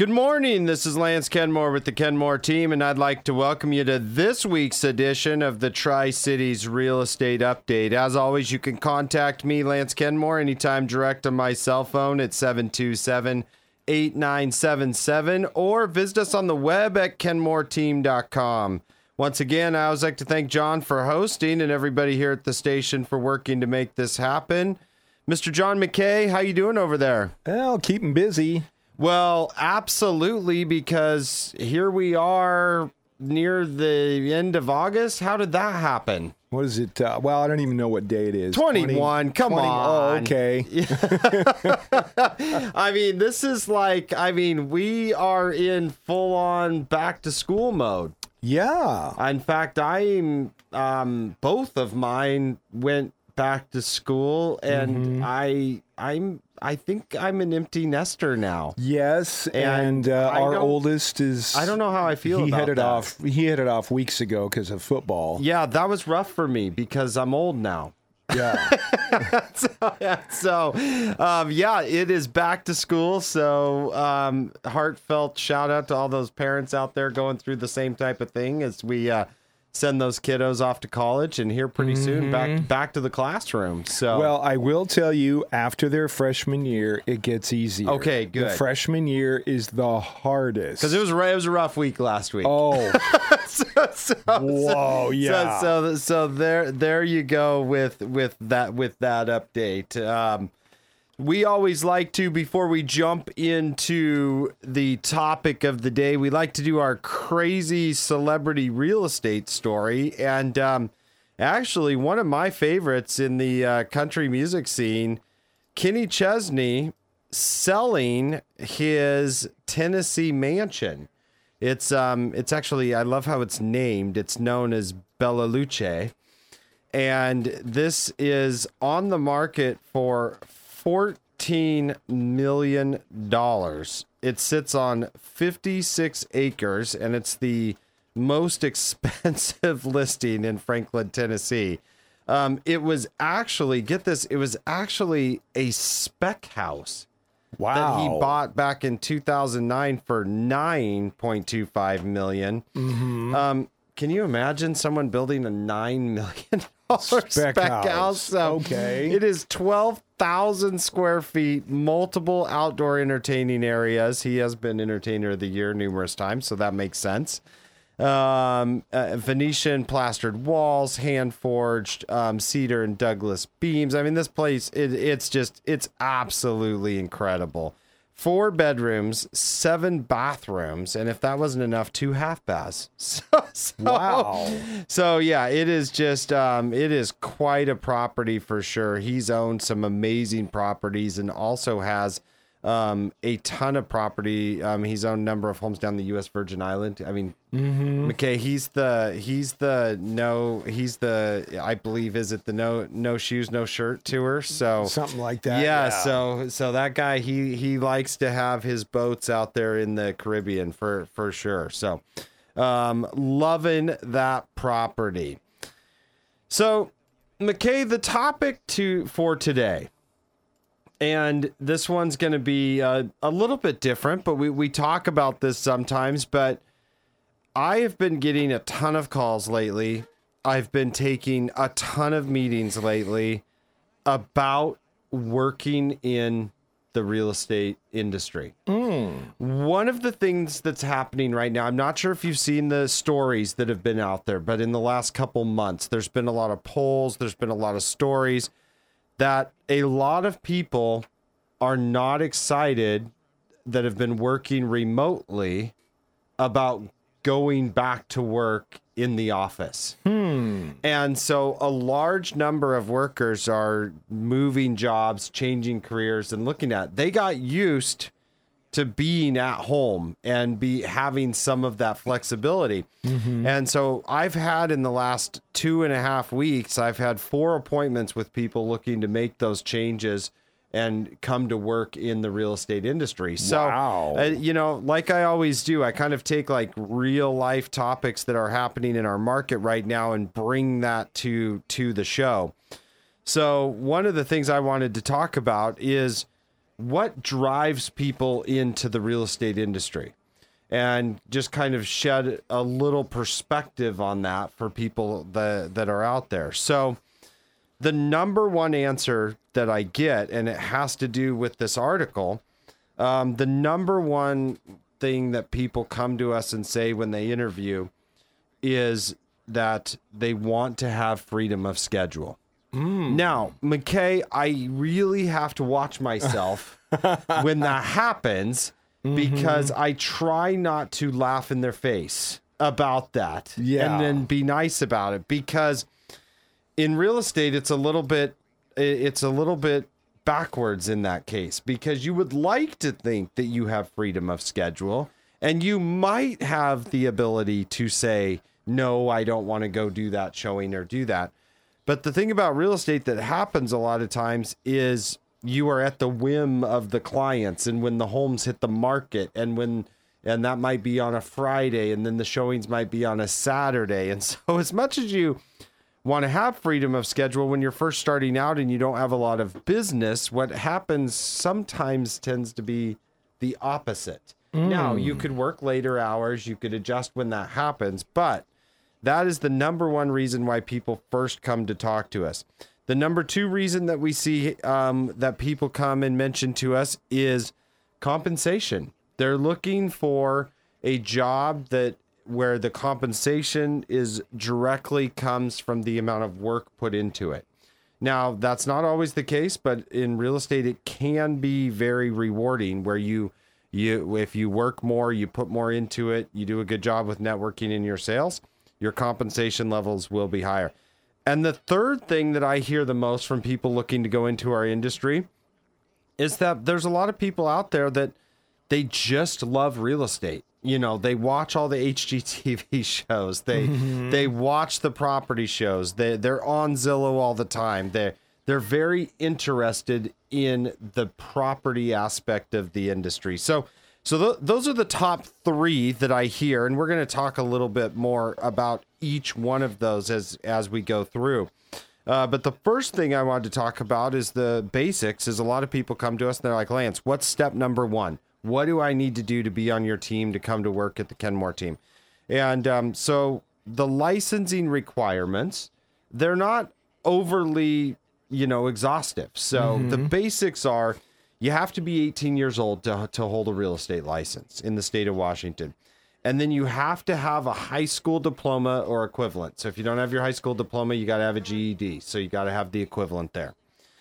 Good morning. This is Lance Kenmore with the Kenmore team, and I'd like to welcome you to this week's edition of the Tri-Cities Real Estate Update. As always, you can contact me, Lance Kenmore, anytime direct on my cell phone at 727-8977, or visit us on the web at kenmoreteam.com. Once again, I always like to thank John for hosting and everybody here at the station for working to make this happen. Mr. John McKay, how you doing over there? Well, keeping busy. Well, absolutely, because here we are near the end of August. How did that happen? What is it? Well, I don't even know what day it is. 21. Come 20, on. Oh, okay. I mean, this is like, we are in full-on back-to-school mode. Yeah. In fact, both of mine went back to school, and I think I'm an empty nester now. Yes, and our oldest is. I don't know how I feel about that. He headed off weeks ago because of football. Yeah, that was rough for me because I'm old now. Yeah. So, it is back to school. So, heartfelt shout out to all those parents out there going through the same type of thing as we send those kiddos off to college, and here pretty soon back to the classroom. So, well, I will tell you, after their freshman year, it gets easier. Okay, good. The freshman year is the hardest because it was a rough week last week. Oh, whoa, yeah. So there you go with that update. We always like to, before we jump into the topic of the day, we like to do our crazy celebrity real estate story. And actually, one of my favorites in the country music scene, Kenny Chesney selling his Tennessee mansion. It's actually, I love how it's named. It's known as Bella Luce. And this is on the market for $14 million. It sits on 56 acres, and it's the most expensive listing in Franklin, Tennessee. It was actually, get this, it was actually a spec house. Wow. That he bought back in 2009 for $9.25 million. Mm-hmm. Can you imagine someone building a $9 million spec house? So okay. It is 12,000 square feet, multiple outdoor entertaining areas. He has been Entertainer of the Year numerous times, so that makes sense. Venetian plastered walls, hand-forged cedar and Douglas beams. I mean, this place, it's absolutely incredible. 4 bedrooms, 7 bathrooms, and if that wasn't enough, 2 half baths. Wow. So yeah, it is just, it is quite a property for sure. He's owned some amazing properties and also has a ton of property. He's owned a number of homes down the U.S. Virgin Island. I mean, McKay, I believe, is it the no shoes, no shirt tour? So something like that. Yeah. So that guy, he likes to have his boats out there in the Caribbean for sure. So, loving that property. So, McKay, the topic for today. And this one's going to be a little bit different, but we talk about this sometimes. But I have been getting a ton of calls lately. I've been taking a ton of meetings lately about working in the real estate industry. One of the things that's happening right now, I'm not sure if you've seen the stories that have been out there, but in the last couple months, there's been a lot of polls, there's been a lot of stories that a lot of people are not excited that have been working remotely about going back to work in the office. And so a large number of workers are moving jobs, changing careers, and they got used to being at home and having some of that flexibility. And so I've had, in the last 2.5 weeks, I've had 4 appointments with people looking to make those changes and come to work in the real estate industry. So, wow. Like I always do, I kind of take like real life topics that are happening in our market right now and bring that to the show. So one of the things I wanted to talk about is what drives people into the real estate industry, and just kind of shed a little perspective on that for people that are out there. So the number one answer that I get, and it has to do with this article, the number one thing that people come to us and say when they interview is that they want to have freedom of schedule. Now, McKay, I really have to watch myself when that happens, because I try not to laugh in their face about that, and then be nice about it, because in real estate, it's a little bit backwards in that case, because you would like to think that you have freedom of schedule, and you might have the ability to say, no, I don't want to go do that showing or do that. But the thing about real estate that happens a lot of times is you are at the whim of the clients, and when the homes hit the market, and that might be on a Friday, and then the showings might be on a Saturday. And so as much as you want to have freedom of schedule when you're first starting out and you don't have a lot of business, what happens sometimes tends to be the opposite. Now, you could work later hours, you could adjust when that happens, but that is the number one reason why people first come to talk to us. The number two reason that we see that people come and mention to us is compensation. They're looking for a job where the compensation is directly comes from the amount of work put into it. Now, that's not always the case, but in real estate, it can be very rewarding, where you if you work more, you put more into it, you do a good job with networking in your sales, your compensation levels will be higher. And the third thing that I hear the most from people looking to go into our industry is that there's a lot of people out there that they just love real estate. You know, they watch all the HGTV shows. They watch the property shows. They're on Zillow all the time. They're very interested in the property aspect of the industry. So those are the top three that I hear, and we're going to talk a little bit more about each one of those as we go through. But the first thing I wanted to talk about is the basics. Is a lot of people come to us and they're like, Lance, what's step number one? What do I need to do to be on your team, to come to work at the Kenmore team? And so the licensing requirements, they're not overly, exhaustive. So the basics are, you have to be 18 years old to hold a real estate license in the state of Washington. And then you have to have a high school diploma or equivalent. So if you don't have your high school diploma, you got to have a GED. So you got to have the equivalent there.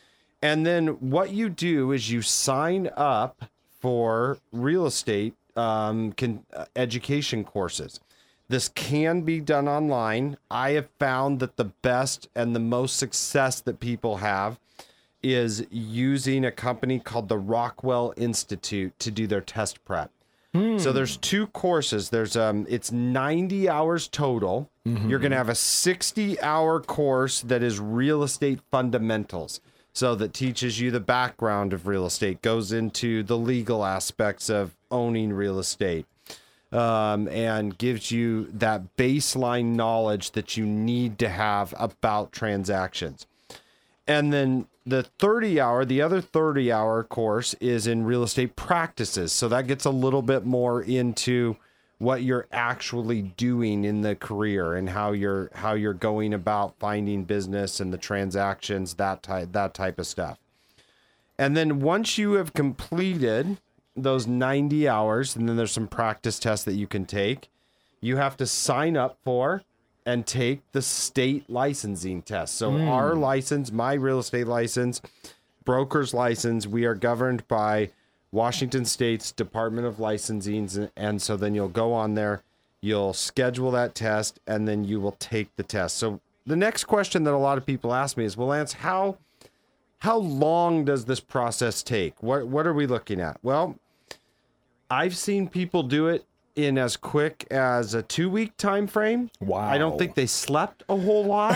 And then what you do is you sign up for real estate education courses. This can be done online. I have found that the best and the most success that people have is using a company called the Rockwell Institute to do their test prep. So there's two courses. There's it's 90 hours total. You're going to have a 60-hour course that is real estate fundamentals. So that teaches you the background of real estate, goes into the legal aspects of owning real estate, and gives you that baseline knowledge that you need to have about transactions. And then the other 30-hour course is in real estate practices. So that gets a little bit more into what you're actually doing in the career and how you're going about finding business and the transactions, that type of stuff. And then once you have completed those 90 hours, and then there's some practice tests that you can take, you have to sign up for and take the state licensing test. So our license, my real estate license, broker's license, we are governed by Washington State's Department of Licensing. And so then you'll go on there, you'll schedule that test, and then you will take the test. So the next question that a lot of people ask me is, well, Lance, how long does this process take? What are we looking at? Well, I've seen people do it in as quick as a 2-week time frame. Wow. I don't think they slept a whole lot.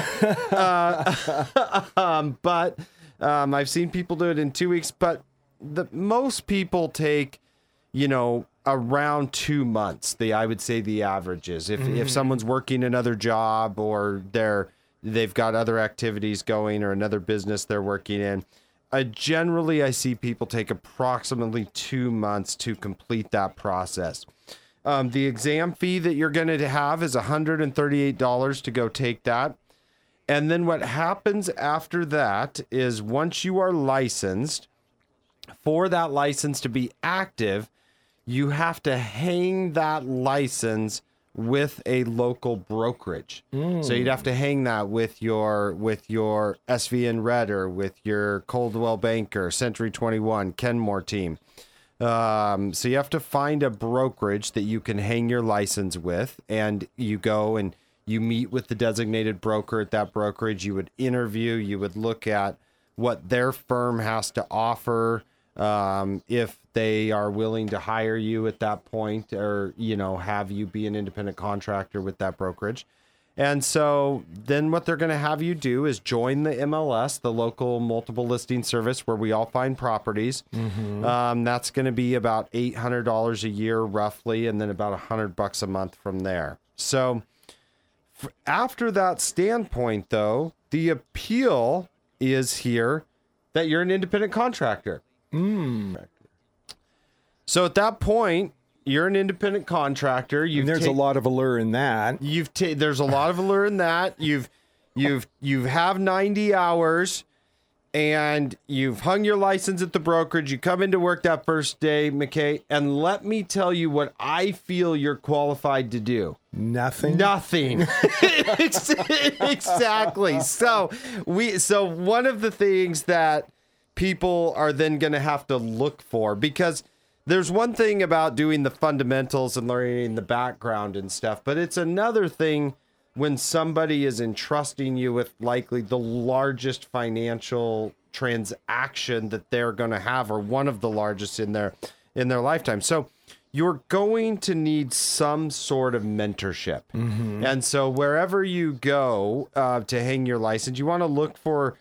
But I've seen people do it in 2 weeks, but most people take, around 2 months. I would say the average is if someone's working another job or they've got other activities going or another business they're working in, I see people take approximately 2 months to complete that process. The exam fee that you're going to have is $138 to go take that. And then what happens after that is once you are licensed, for that license to be active, you have to hang that license with a local brokerage. So you'd have to hang that with your SVN Redder, with your Coldwell Banker, Century 21, Kenmore team. So you have to find a brokerage that you can hang your license with, and you go and you meet with the designated broker at that brokerage. You would interview, you would look at what their firm has to offer, if they are willing to hire you at that point, or, have you be an independent contractor with that brokerage. And so then what they're going to have you do is join the MLS, the local multiple listing service where we all find properties. That's going to be about $800 a year roughly, and then about $100 a month from there. So after that standpoint, though, the appeal is here that you're an independent contractor. So at that point, you're an independent contractor. And there's a lot of allure in that. There's a lot of allure in that. You have 90 hours, and you've hung your license at the brokerage. You come into work that first day, McKay, and let me tell you what I feel you're qualified to do. Nothing. Exactly. So one of the things that people are then going to have to look for, because there's one thing about doing the fundamentals and learning the background and stuff, but it's another thing when somebody is entrusting you with likely the largest financial transaction that they're going to have, or one of the largest in their lifetime. So you're going to need some sort of mentorship. And so wherever you go to hang your license, you want to look for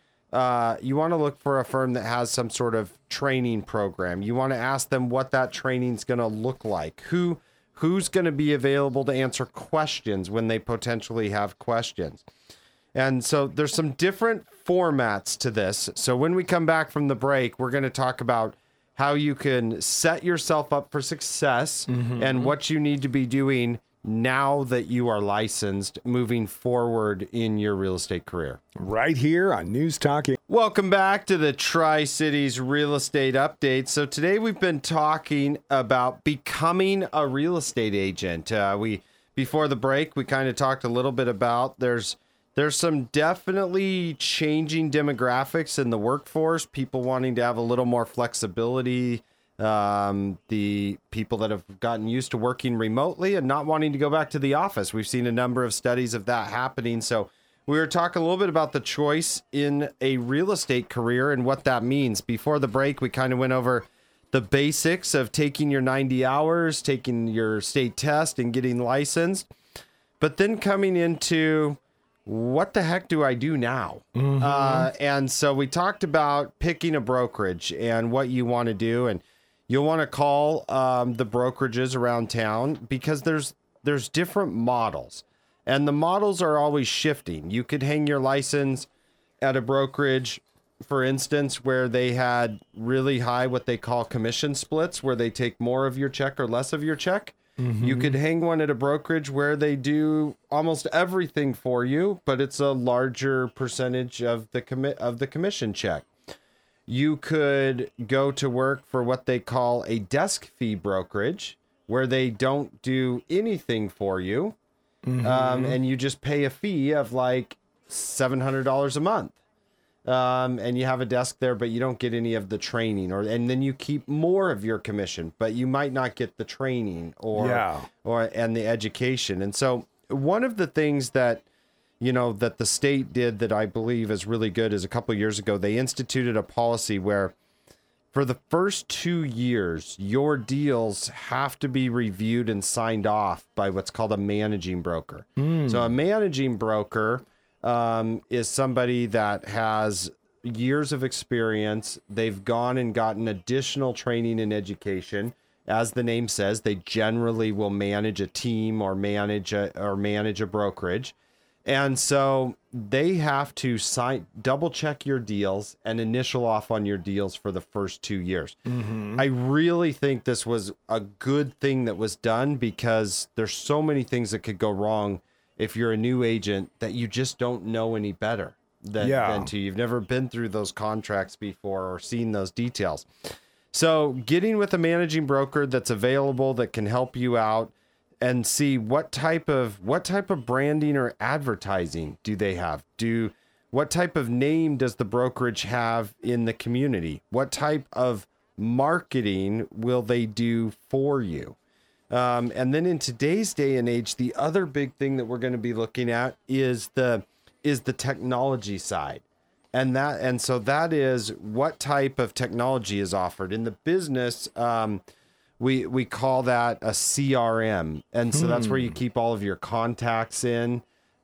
a firm that has some sort of training program. You want to ask them what that training's going to look like. Who's going to be available to answer questions when they potentially have questions. And so there's some different formats to this. So when we come back from the break, we're going to talk about how you can set yourself up for success and what you need to be doing now that you are licensed moving forward in your real estate career. Right here on News Talk. Welcome back to the Tri-Cities Real Estate Update. So today we've been talking about becoming a real estate agent. Before the break, we kind of talked a little bit about there's some definitely changing demographics in the workforce, people wanting to have a little more flexibility, the people that have gotten used to working remotely and not wanting to go back to the office. We've seen a number of studies of that happening. So we were talking a little bit about the choice in a real estate career and what that means. Before the break, we kind of went over the basics of taking your 90 hours, taking your state test and getting licensed, but then coming into what the heck do I do now? And so we talked about picking a brokerage and what you want to do. And you'll want to call the brokerages around town, because there's different models, and the models are always shifting. You could hang your license at a brokerage, for instance, where they had really high, what they call commission splits, where they take more of your check or less of your check. You could hang one at a brokerage where they do almost everything for you, but it's a larger percentage of the commission check. You could go to work for what they call a desk fee brokerage, where they don't do anything for you, and you just pay a fee of like $700 a month. And you have a desk there, but you don't get any of the training, and then you keep more of your commission, but you might not get the training and the education. And so one of the things that the state did that I believe is really good is a couple of years ago, they instituted a policy where for the first 2 years, your deals have to be reviewed and signed off by what's called a managing broker. So a managing broker is somebody that has years of experience. They've gone and gotten additional training and education. As the name says, they generally will manage a team or manage a brokerage. And so they have to double check your deals and initial off on your deals for the first 2 years. I really think this was a good thing that was done, because there's so many things that could go wrong if you're a new agent that you just don't know any better than to. You've never been through those contracts before or seen those details. So getting with a managing broker that's available, that can help you out, and see what type of branding or advertising do they have? What type of name does the brokerage have in the community? What type of marketing will they do for you? And then in today's day and age, the other big thing that we're going to be looking at is the technology side. And so that is what type of technology is offered in the business. We call that a CRM. And so that's where you keep all of your contacts in.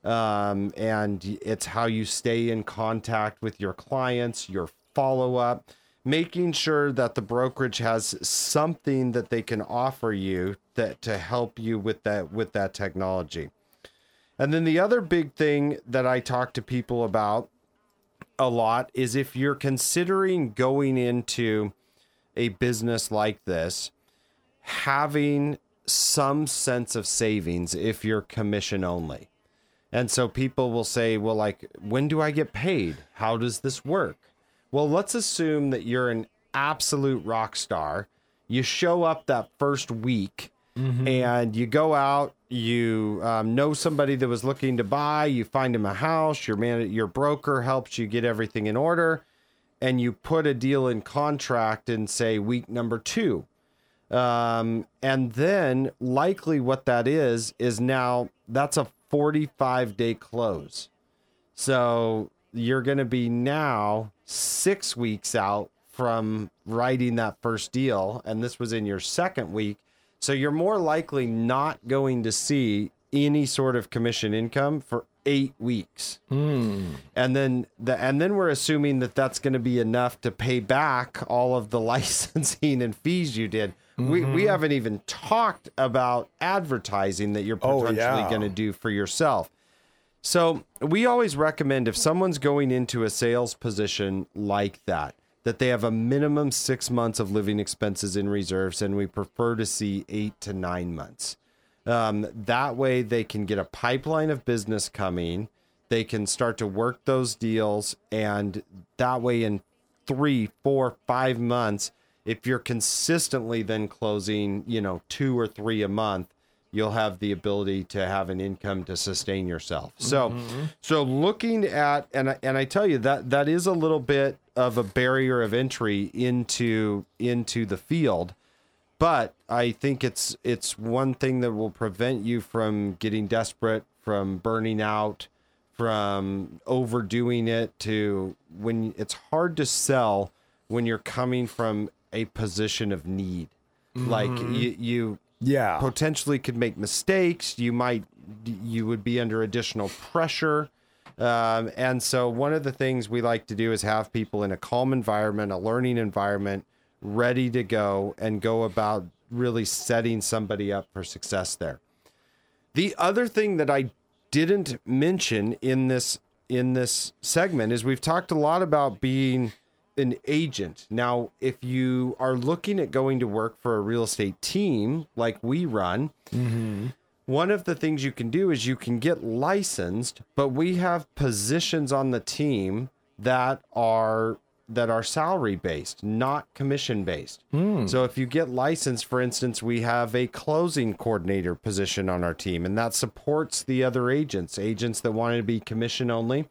And it's how you stay in contact with your clients, your follow-up, making sure that the brokerage has something that they can offer you to help you with that technology. And then the other big thing that I talk to people about a lot is, if you're considering going into a business like this, having some sense of savings if you're commission only. And so people will say, well, like, when do I get paid? How does this work? Well, let's assume that you're an absolute rock star. You show up that first week and you go out, you know somebody that was looking to buy, you find him a house, your broker helps you get everything in order, and you put a deal in contract in, say, week number 2. And then likely what that is now that's a 45-day close. So you're going to be now 6 weeks out from writing that first deal. And this was in your second week. So you're more likely not going to see any sort of commission income for 8 weeks. And then we're assuming that that's going to be enough to pay back all of the licensing and fees you did. We haven't even talked about advertising that you're potentially going to do for yourself. So we always recommend, if someone's going into a sales position like that they have a minimum 6 months of living expenses in reserves, and we prefer to see 8 to 9 months. That way they can get a pipeline of business coming. They can start to work those deals. And that way in 3, 4, 5 months, if you're consistently then closing, 2 or 3 a month, you'll have the ability to have an income to sustain yourself. So looking at, and I tell you that is a little bit of a barrier of entry into the field, but I think it's one thing that will prevent you from getting desperate, from burning out, from overdoing it, to when it's hard to sell when you're coming from a position of need. Like you potentially could make mistakes. You would be under additional pressure. And so one of the things we like to do is have people in a calm environment, a learning environment, ready to go and go about really setting somebody up for success there. The other thing that I didn't mention in this segment is we've talked a lot about being an agent. Now, if you are looking at going to work for a real estate team like we run, one of the things you can do is you can get licensed, but we have positions on the team that are salary based, not commission based. So if you get licensed, for instance, we have a closing coordinator position on our team, and that supports the other agents that want to be commission only.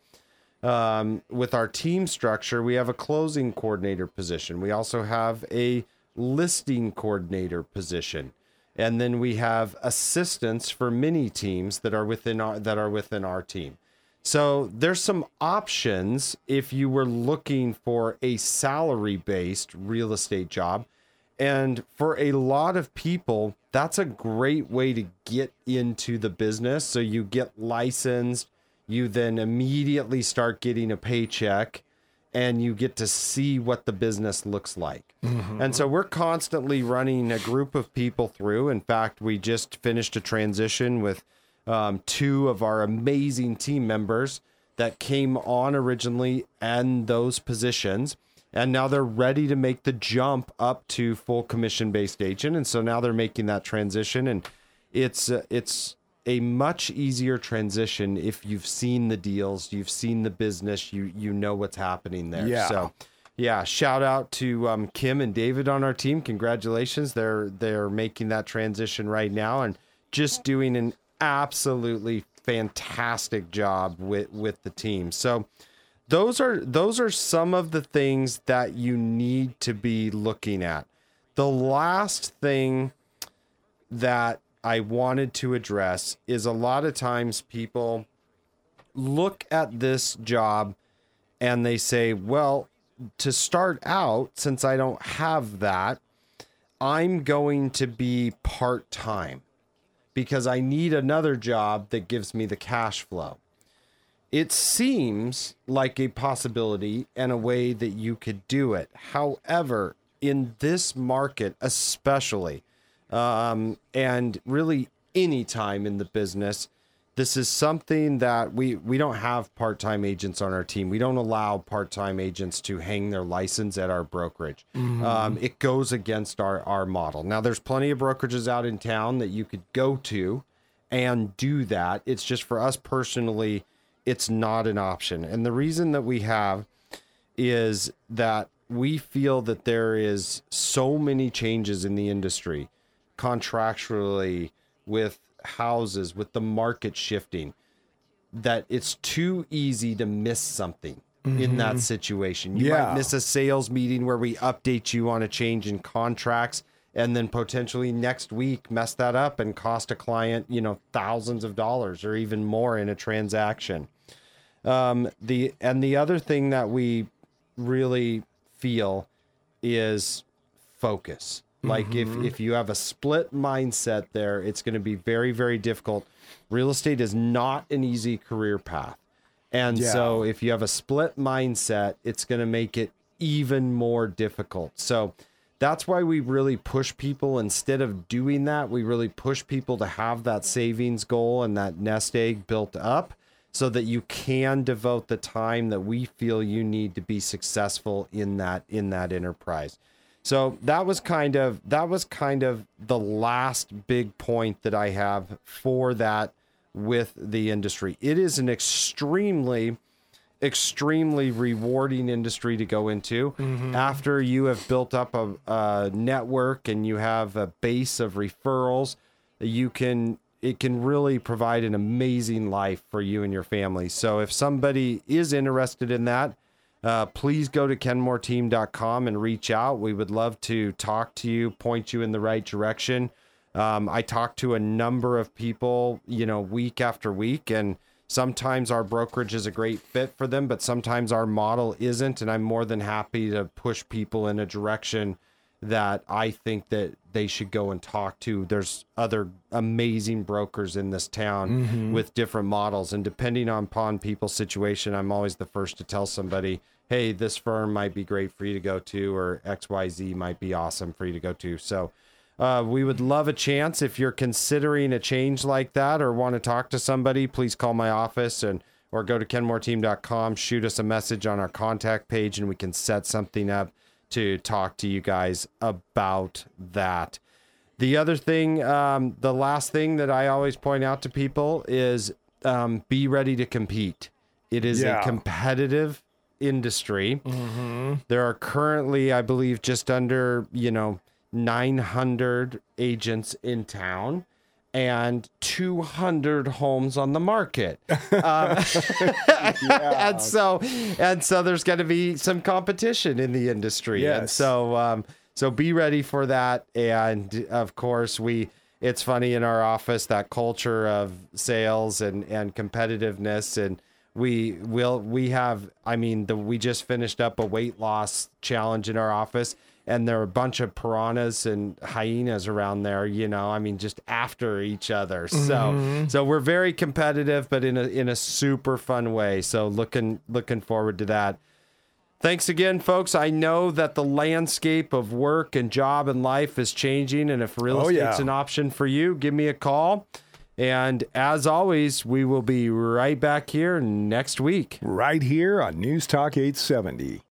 With our team structure, we have a closing coordinator position. We also have a listing coordinator position. And then we have assistants for many teams that are within our team. So there's some options if you were looking for a salary-based real estate job. And for a lot of people, that's a great way to get into the business. So you get licensed, you then immediately start getting a paycheck, and you get to see what the business looks like. And so we're constantly running a group of people through. In fact, we just finished a transition with two of our amazing team members that came on originally in those positions. And now they're ready to make the jump up to full commission-based agent. And so now they're making that transition. And it's a much easier transition if you've seen the deals, you've seen the business, you know what's happening there. Yeah. So, yeah, shout out to Kim and David on our team. Congratulations. They're making that transition right now and just doing an absolutely fantastic job with the team. So those are some of the things that you need to be looking at. The last thing that I wanted to address is a lot of times people look at this job and they say, well, to start out, since I don't have that, I'm going to be part-time because I need another job that gives me the cash flow. It seems like a possibility and a way that you could do it. However, in this market, especially, and really any time in the business, this is something that we don't have part-time agents on our team. We don't allow part-time agents to hang their license at our brokerage. It goes against our model. Now, there's plenty of brokerages out in town that you could go to and do that. It's just for us personally, it's not an option. And the reason that we have is that we feel that there is so many changes in the industry, contractually, with houses, with the market shifting, that it's too easy to miss something in that situation. You might miss a sales meeting where we update you on a change in contracts and then potentially next week mess that up and cost a client, thousands of dollars or even more in a transaction. The other thing that we really feel is focus. Like if you have a split mindset there, it's going to be very, very difficult. Real estate is not an easy career path. And so if you have a split mindset, it's going to make it even more difficult. So that's why we really push people. Instead of doing that, we really push people to have that savings goal and that nest egg built up so that you can devote the time that we feel you need to be successful in that enterprise. So that was kind of the last big point that I have for that with the industry. It is an extremely rewarding industry to go into. After you have built up a network and you have a base of referrals, it can really provide an amazing life for you and your family. So if somebody is interested in that, please go to kenmoreteam.com and reach out. We would love to talk to you, point you in the right direction. I talk to a number of people, week after week, and sometimes our brokerage is a great fit for them, but sometimes our model isn't. And I'm more than happy to push people in a direction that I think that they should go and talk to. There's other amazing brokers in this town with different models. And depending upon people's situation, I'm always the first to tell somebody, hey, this firm might be great for you to go to, or XYZ might be awesome for you to go to. So we would love a chance. If you're considering a change like that or want to talk to somebody, please call my office or go to kenmoreteam.com, shoot us a message on our contact page, and we can set something up to talk to you guys about that. The other thing, the last thing that I always point out to people is be ready to compete. It is a competitive industry. There are currently, I believe, just under, 900 agents in town and 200 homes on the market. And so there's going to be some competition in the industry. Yes. And so be ready for that. And of course, it's funny in our office, that culture of sales and competitiveness. And we just finished up a weight loss challenge in our office. And there are a bunch of piranhas and hyenas around there, just after each other. So we're very competitive, but in a super fun way. So looking forward to that. Thanks again, folks. I know that the landscape of work and job and life is changing. And if real estate's an option for you, give me a call. And as always, we will be right back here next week. Right here on News Talk 870.